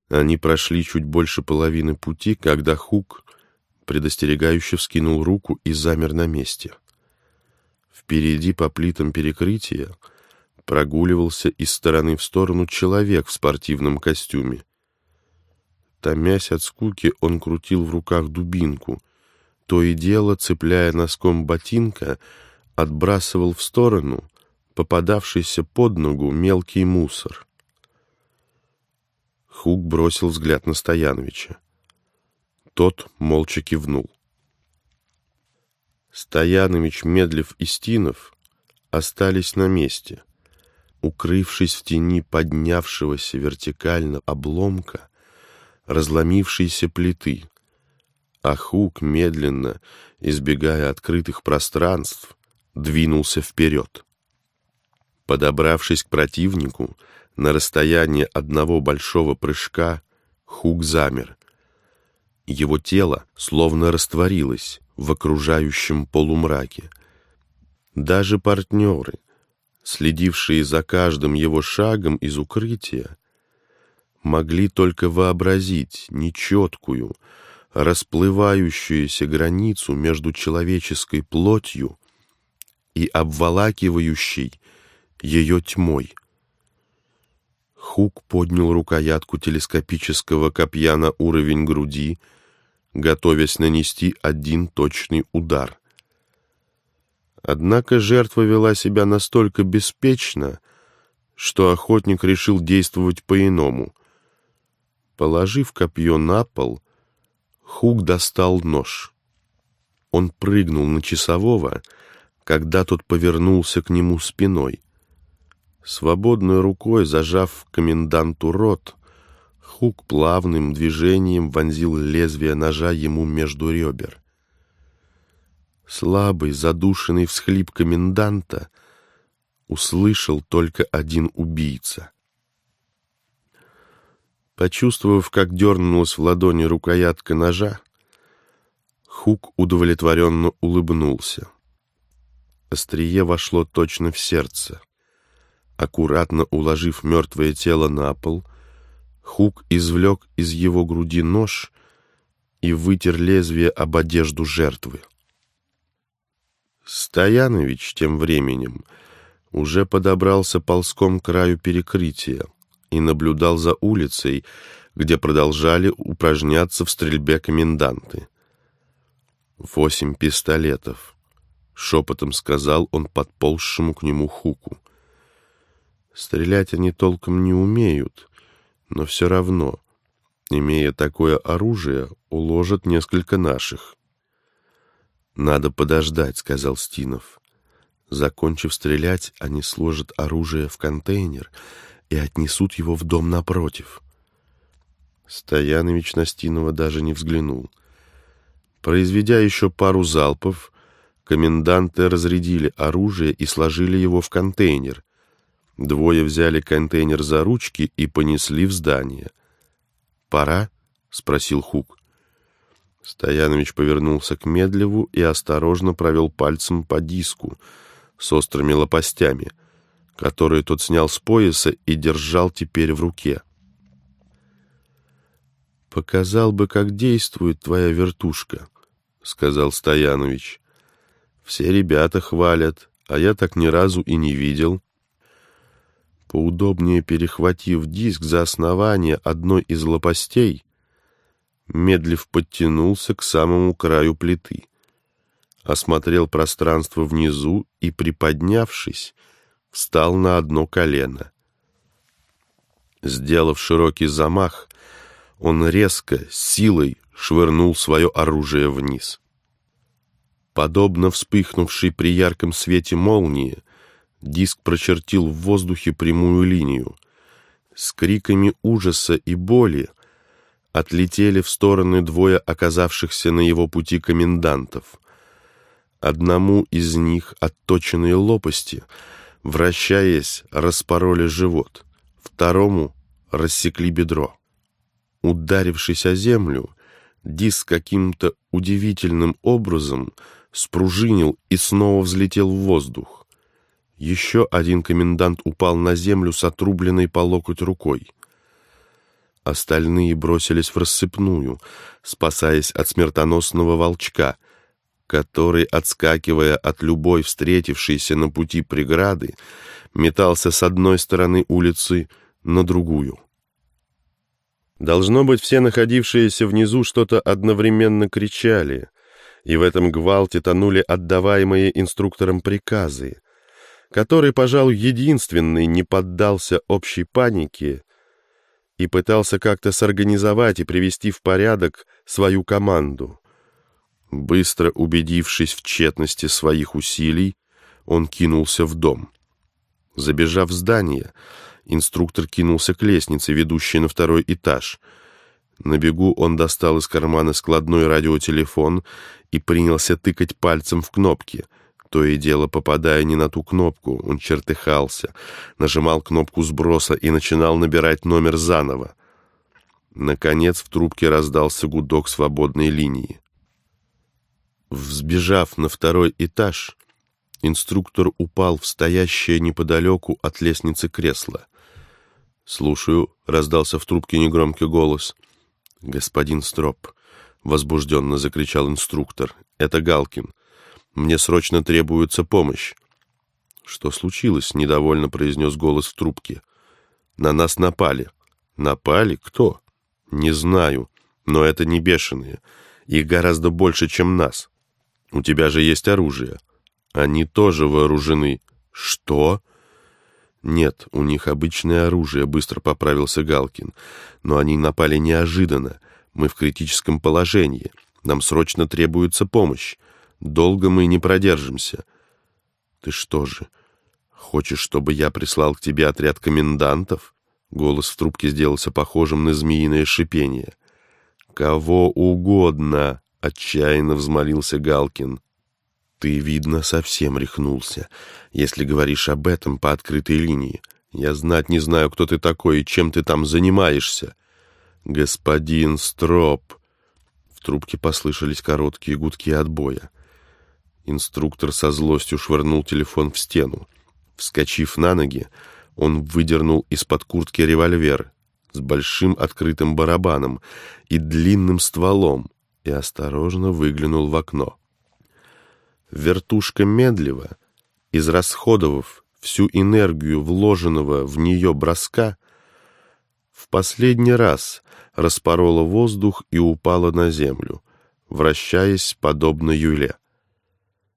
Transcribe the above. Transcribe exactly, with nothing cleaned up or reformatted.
Они прошли чуть больше половины пути, когда Хук предостерегающе вскинул руку и замер на месте. Впереди по плитам перекрытия прогуливался из стороны в сторону человек в спортивном костюме. Томясь от скуки, он крутил в руках дубинку, то и дело, цепляя носком ботинка, отбрасывал в сторону попадавшийся под ногу мелкий мусор. Хук бросил взгляд на Стояновича. Тот молча кивнул. Стоянович, Медлев и Стинов остались на месте, укрывшись в тени поднявшегося вертикально обломка разломившейся плиты, а Хук, медленно, избегая открытых пространств, двинулся вперед. Подобравшись к противнику на расстояние одного большого прыжка, Хук замер. Его тело словно растворилось в окружающем полумраке. Даже партнеры, следившие за каждым его шагом из укрытия, могли только вообразить нечеткую, расплывающуюся границу между человеческой плотью и обволакивающей ее тьмой. Хук поднял рукоятку телескопического копья на уровень груди, готовясь нанести один точный удар. Однако жертва вела себя настолько беспечно, что охотник решил действовать по-иному. Положив копье на пол, Хук достал нож. Он прыгнул на часового, когда тот повернулся к нему спиной. Свободной рукой, зажав коменданту рот, Хук плавным движением вонзил лезвие ножа ему между ребер. Слабый, задушенный всхлип коменданта услышал только один убийца. Почувствовав, как дернулась в ладони рукоятка ножа, Хук удовлетворенно улыбнулся. Острие вошло точно в сердце. Аккуратно уложив мертвое тело на пол, Хук извлек из его груди нож и вытер лезвие об одежду жертвы. Стоянович тем временем уже подобрался ползком к краю перекрытия и наблюдал за улицей, где продолжали упражняться в стрельбе коменданты. «Восемь пистолетов», — шепотом сказал он подползшему к нему Хуку. «Стрелять они толком не умеют, но все равно, имея такое оружие, уложат несколько наших». «Надо подождать», — сказал Стинов. «Закончив стрелять, они сложат оружие в контейнер и отнесут его в дом напротив». Стоянович на Стинова даже не взглянул. Произведя еще пару залпов, коменданты разрядили оружие и сложили его в контейнер. Двое взяли контейнер за ручки и понесли в здание. «Пора?» — спросил Хук. Стоянович повернулся к Медлеву и осторожно провел пальцем по диску с острыми лопастями, которые тот снял с пояса и держал теперь в руке. «Показал бы, как действует твоя вертушка», — сказал Стоянович. «Все ребята хвалят, а я так ни разу и не видел». Поудобнее перехватив диск за основание одной из лопастей, Медлев подтянулся к самому краю плиты, осмотрел пространство внизу и, приподнявшись, встал на одно колено. Сделав широкий замах, он резко, силой швырнул свое оружие вниз. Подобно вспыхнувшей при ярком свете молнии, диск прочертил в воздухе прямую линию. С криками ужаса и боли отлетели в стороны двое оказавшихся на его пути комендантов. Одному из них отточенные лопасти, вращаясь, распороли живот, второму рассекли бедро. Ударившись о землю, диск каким-то удивительным образом спружинил и снова взлетел в воздух. Еще один комендант упал на землю с отрубленной по локоть рукой. Остальные бросились в рассыпную, спасаясь от смертоносного волчка, который, отскакивая от любой встретившейся на пути преграды, метался с одной стороны улицы на другую. Должно быть, все находившиеся внизу что-то одновременно кричали, и в этом гвалте тонули отдаваемые инструктором приказы, который, пожалуй, единственный не поддался общей панике и пытался как-то сорганизовать и привести в порядок свою команду. Быстро убедившись в тщетности своих усилий, он кинулся в дом. Забежав в здание, инструктор кинулся к лестнице, ведущей на второй этаж. На бегу он достал из кармана складной радиотелефон и принялся тыкать пальцем в кнопки. То и дело, попадая не на ту кнопку, он чертыхался, нажимал кнопку сброса и начинал набирать номер заново. Наконец в трубке раздался гудок свободной линии. Взбежав на второй этаж, инструктор упал в стоящее неподалеку от лестницы кресло. «Слушаю», — раздался в трубке негромкий голос. «Господин Строп», — возбужденно закричал инструктор, — «это Галкин. Мне срочно требуется помощь». «Что случилось?» — недовольно произнес голос в трубке. «На нас напали». «Напали? Кто?» «Не знаю, но это не бешеные. Их гораздо больше, чем нас. У тебя же есть оружие. Они тоже вооружены». «Что?» «Нет, у них обычное оружие», — быстро поправился Галкин. «Но они напали неожиданно. Мы в критическом положении. Нам срочно требуется помощь. Долго мы не продержимся». «Ты что же, хочешь, чтобы я прислал к тебе отряд комендантов?» Голос в трубке сделался похожим на змеиное шипение. «Кого угодно», — отчаянно взмолился Галкин. «Ты, видно, совсем рехнулся, если говоришь об этом по открытой линии. Я знать не знаю, кто ты такой и чем ты там занимаешься». «Господин Строп!» В трубке послышались короткие гудки отбоя. Инструктор со злостью швырнул телефон в стену. Вскочив на ноги, он выдернул из-под куртки револьвер с большим открытым барабаном и длинным стволом и осторожно выглянул в окно. Вертушка медлива, израсходовав всю энергию вложенного в нее броска, в последний раз распорола воздух и упала на землю, вращаясь подобно юле.